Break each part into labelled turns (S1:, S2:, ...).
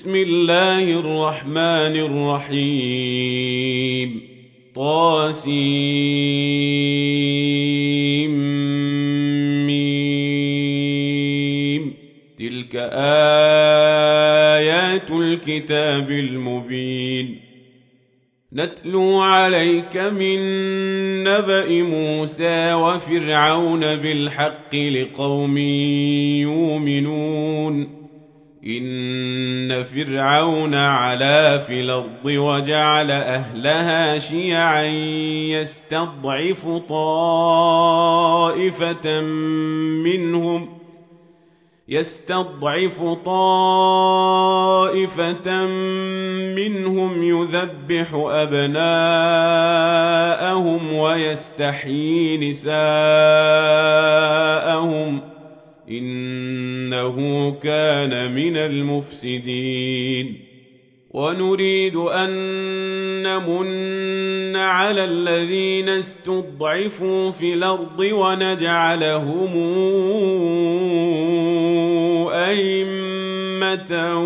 S1: بسم الله الرحمن الرحيم طاسيم تلك آيات الكتاب المبين نتلو عليك من نبأ موسى وفرعون بالحق لقوم يؤمنون إن فرعون علا في الأرض وجعل أهلها شيعا يستضعف طائفة منهم يذبح أبناءهم ويستحيي نساءهم إنه كان من المفسدين ونريد أن نمن على الذين استضعفوا في الأرض ونجعلهم أئمة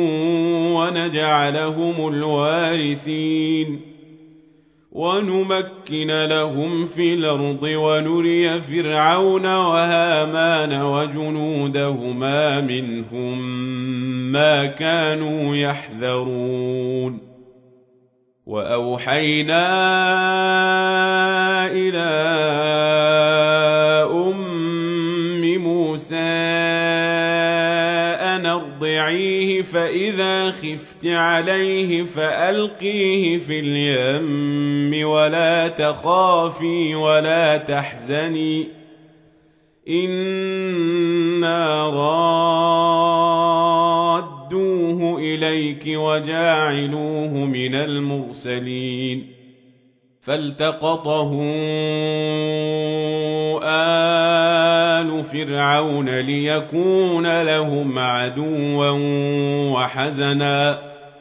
S1: ونجعلهم الوارثين ونمكن لهم في الأرض ونري فرعون وهامان وجنودهما منهم ما كانوا يحذرون وأوحينا إلى أم موسى أن أرضعيه فإذا خفت عليه فألقيه في اليم ولا تخافي ولا تحزني إنا رادوه إليك وجاعلوه من المرسلين فالتقطه آل فرعون ليكون لهم عدوا وحزنا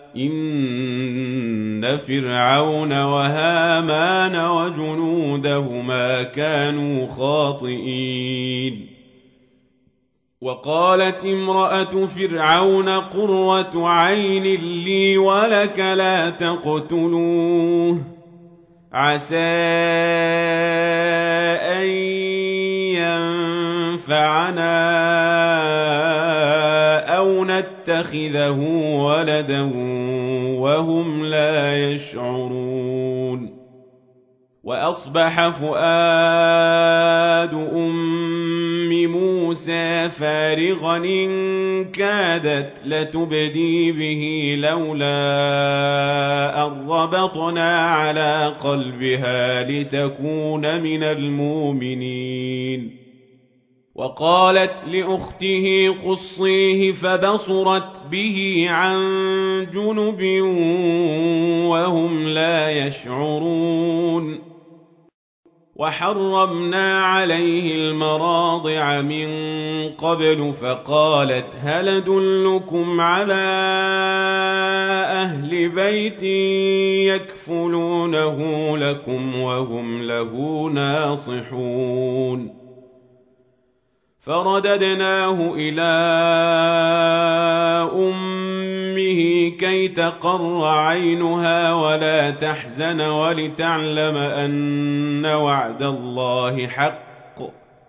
S1: إن فرعون وهامان وجنودهما كانوا خاطئين وقالت امرأة فرعون قرة عين لي ولك لا تقتلوه عسى أن ينفعنا أو نتخذه ولدا وهم لا يشعرون وأصبح فؤاد أم موسى فارغا إن كادت لتبدي به لولا أن ربطنا على قلبها لتكون من المؤمنين وقالت لأخته قصيه فبصرت به عن جنب وهم لا يشعرون وحرمنا عليه المراضع من قبل فقالت هل أدلكم على أهل بيت يكفلونه لكم وهم له ناصحون فرددناه إلى أمه كي تقر عينها ولا تحزن ولتعلم أن وعد الله حق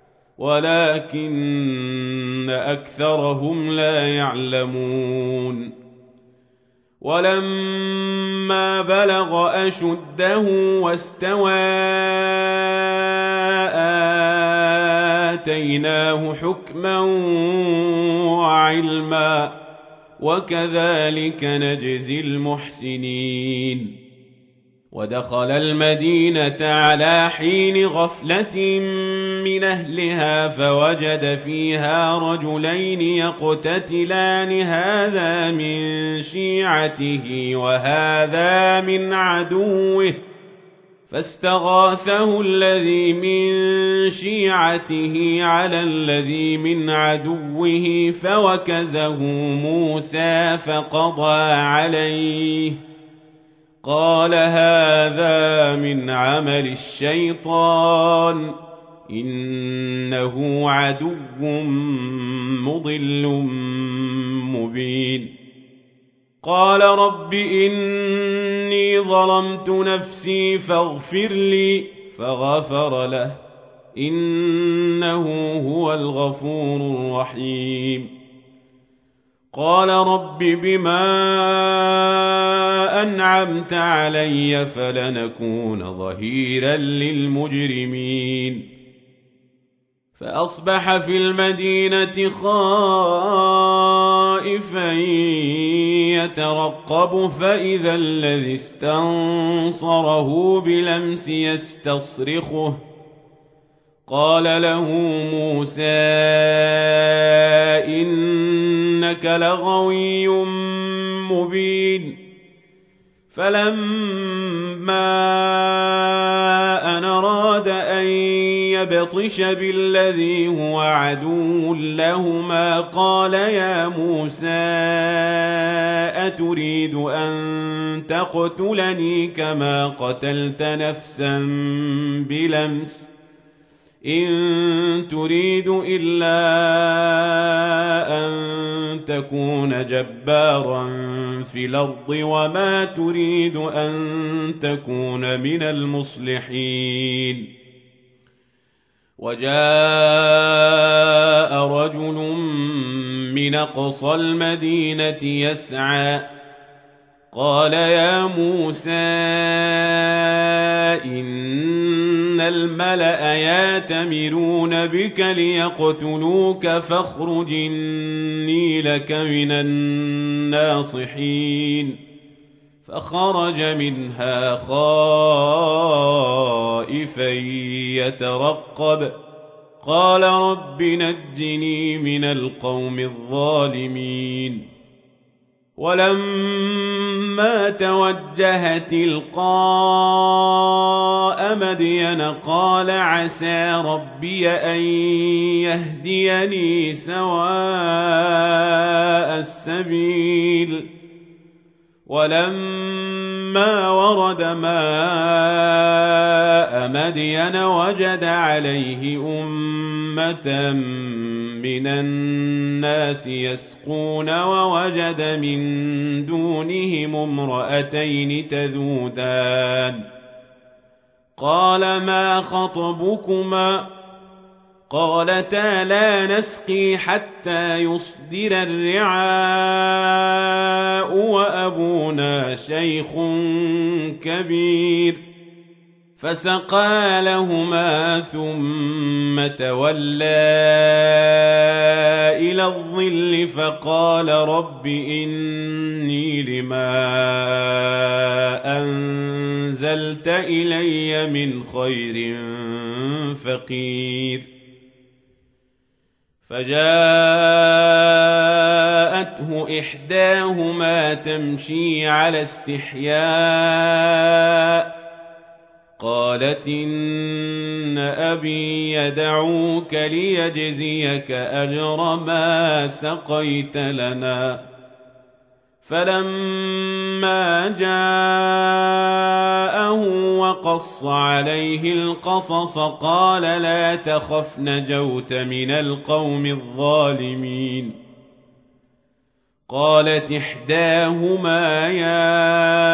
S1: ولكن أكثرهم لا يعلمون ولما بلغ أشده واستوى آتيناه حكما وعلما وكذلك نجزي المحسنين ودخل المدينة على حين غفلة من أهلها فوجد فيها رجلين يقتتلان هذا من شيعته وهذا من عدوه فاستغاثه الذي من شيعته على الذي من عدوه فوكزه موسى فقضى عليه قال هذا من عمل الشيطان إنه عدو مضل مبين قال رب إني ظلمت نفسي فاغفر لي فغفر له إنه هو الغفور الرحيم قال رب بما أنعمت علي فلنكون ظهيرا للمجرمين فأصبح في المدينة خائفا يترقب فإذا الذي استنصره بلمس يستصرخه قال له موسى إنك لغوي مبين فلما أن أراد أن يبطش بالذي هو عدو لهما قال يا موسى أتريد أن تقتلني كما قتلت نفسا بلمس إن تريد إلا أن تكون جبارا في الأرض وما تريد أن تكون من المصلحين وجاء رجل من أقصى المدينة يسعى قال يا موسى إن الملأ يأتمرون بك ليقتلوك فاخرج إني لك من الناصحين فخرج منها خائفا يترقب قال رب نجني من القوم الظالمين ولما توجه تلقاء مدين قال عسى ربي أن يهديني سواء السبيل ولما ورد ماء مدين وجد عليه أمة من الناس يسقون ووجد من دونهم امرأتين تذودان قال ما خطبكما قالتا لا نسقي حتى يصدر الرعاء وأبونا شيخ كبير فسقى لهما ثم تولى إلى الظل فقال رب إني لما أنزلت إلي من خير فقير فجاءته إحداهما تمشي على استحياء قالت إن أبي يدعوك ليجزيك أجر ما سقيت لنا فلما جاءه وقص عليه القصص قال لا تخف نجوت من القوم الظالمين قالت إحداهما يا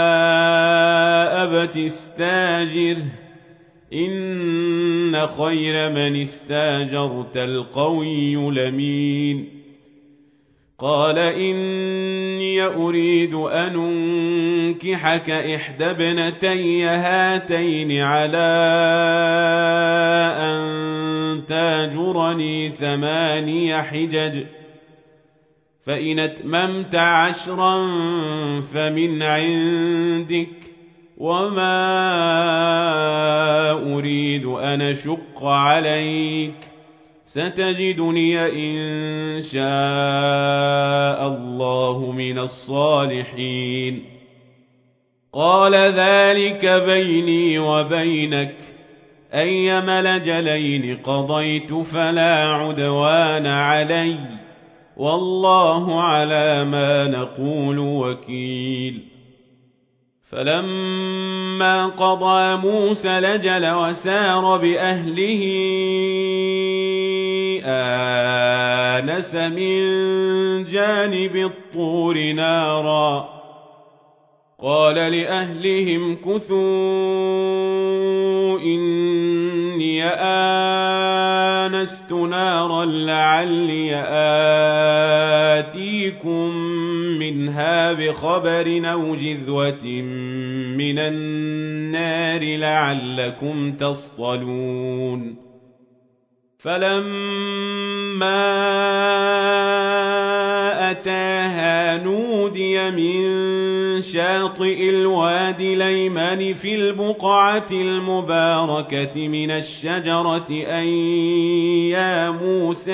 S1: أبت استاجره إن خير من استاجرت القوي الأمين قال إني أريد أن أنكحك إحدى ابنتي هاتين على أن تاجرني 8 حجج فإن أتممت 10 فمن عندك وما أريد أن أشق عليك ستجدني إن شاء الله من الصالحين قال ذلك بيني وبينك أيما الأجلين قضيت فلا عدوان علي والله على ما نقول وكيل فلما قضى موسى الأجل وسار بأهله آنس من جانب الطور نارا قال لأهلهم كثوا إني آنست نارا لعلي آتيكم منها بخبر أو جذوة من النار لعلكم تصطلون فلما أتاها نودي من شاطئ الوادي الأيمن في البقعة المباركة من الشجرة أن يا موسى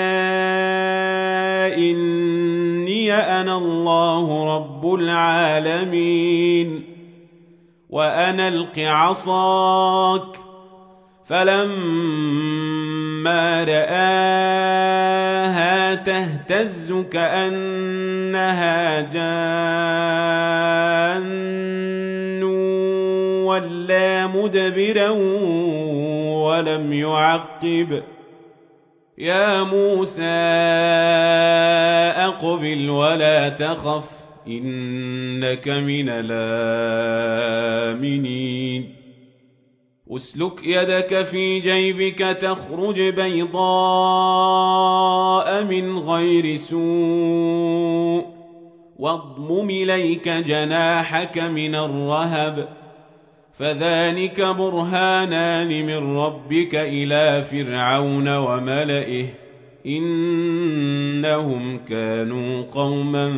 S1: إني أنا الله رب العالمين وأن ألق عصاك فلما رآها تهتز كأنها جان ولا مدبرا ولم يعقب يا موسى أقبل ولا تخف إنك من الآمنين اسلك يدك في جيبك تخرج بيضاء من غير سوء واضمم إليك جناحك من الرهب فذلك برهانان من ربك إلى فرعون وملئه إنهم كانوا قوما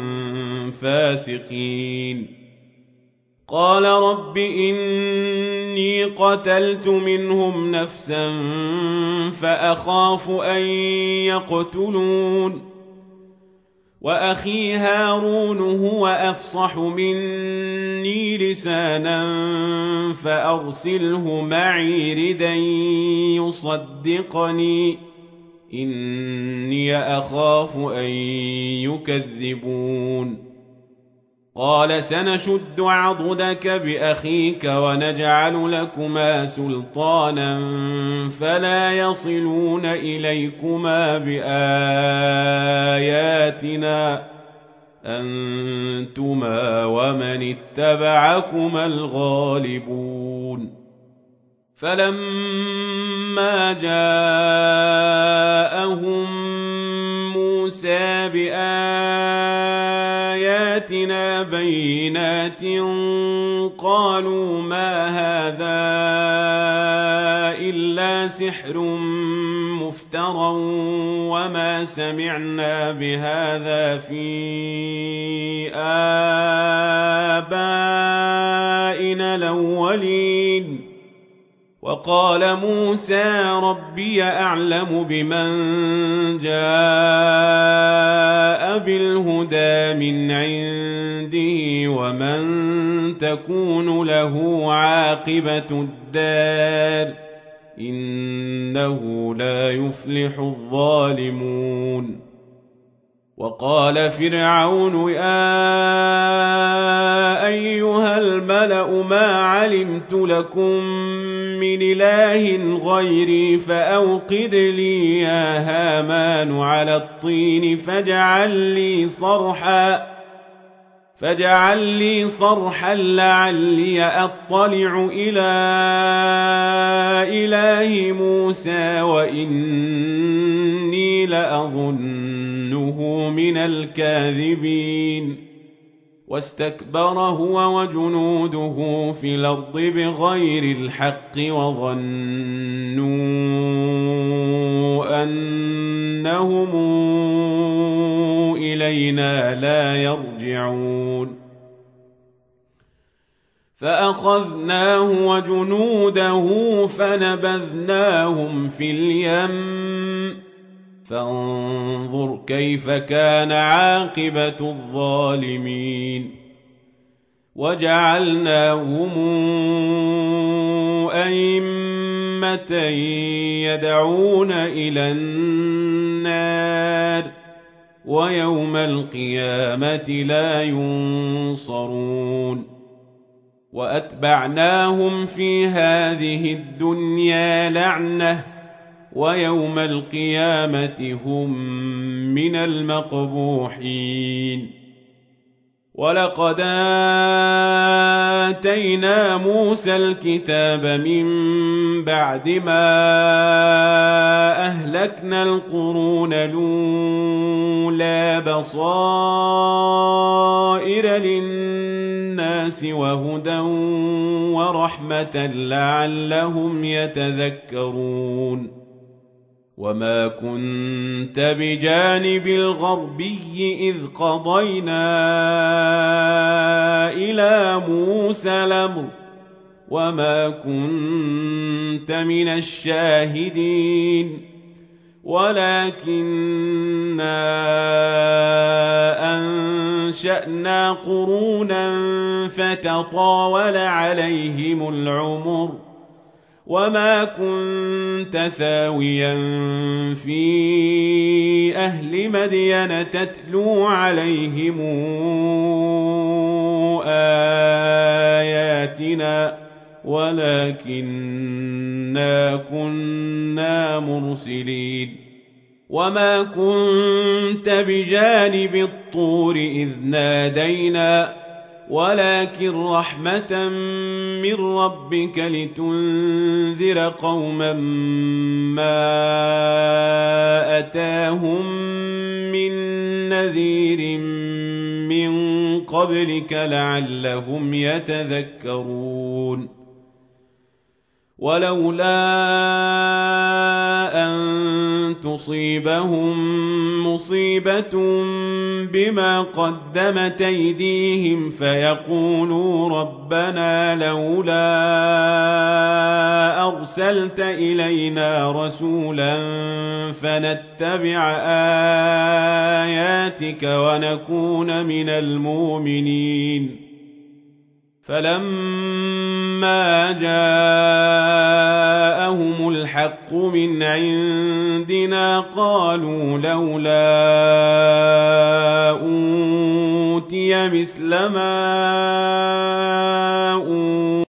S1: فاسقين قال رب إني قتلت منهم نفسا فأخاف أن يقتلون وأخي هارون هو أفصح مني لسانا فأرسله معي ردا يصدقني إني أخاف أن يكذبون قال سنشد عضدك بأخيك ونجعل لكما سلطانا فلا يصلون إليكما بآياتنا أنتما ومن اتبعكما الغالبون فلما جاءهم موسى بآياتنا بينات قالوا ما هذا إلا سحر مفترى وما سمعنا بهذا في آبائنا الأولين وقال موسى ربي أعلم بمن جاء بالهدى من عنده ومن تكون له عاقبة الدار إنه لا يفلح الظالمون وقال فرعون يا أيها الملأ ما علمت لكم من إله غيري فأوقد لي يا هامان على الطين فاجعل لي صرحا لعلي أطلع إلى إله موسى وإني لأظنه من الكاذبين واستكبر هو وجنوده في الأرض بغير الحق وظنوا أنهم إلينا لا يرجعون فأخذناه وجنوده فنبذناهم في اليم فانظر كيف كان عاقبة الظالمين وجعلناهم أئمة يدعون إلى النار ويوم القيامة لا ينصرون وأتبعناهم في هذه الدنيا لعنة ويوم القيامة هم من المقبوحين ولقد آتينا موسى الكتاب من بعد ما أهلكنا القرون الأولى بصائر للناس وهدى ورحمة لعلهم يتذكرون وما كنت بجانب الغربي إذ قضينا إلى موسى الأمر وما كنت من الشاهدين ولكننا أنشأنا قرونا فتطاول عليهم العمر وما كنت ثاويا في أهل مدين تتلو عليهم آياتنا ولكننا كنا مرسلين وما كنت بجانب الطور إذ نادينا ولكن رحمة من ربك لتنذر قوما ما أتاهم من نذير من قبلك لعلهم يتذكرون ولولا أن تصيبهم مصيبة بما قدمت أيديهم فيقولوا ربنا لولا أرسلت إلينا رسولا فنتبع آياتك ونكون من المؤمنين فلما جاءهم الحق من عندنا قالوا لولا أوتي مثل ما أوتي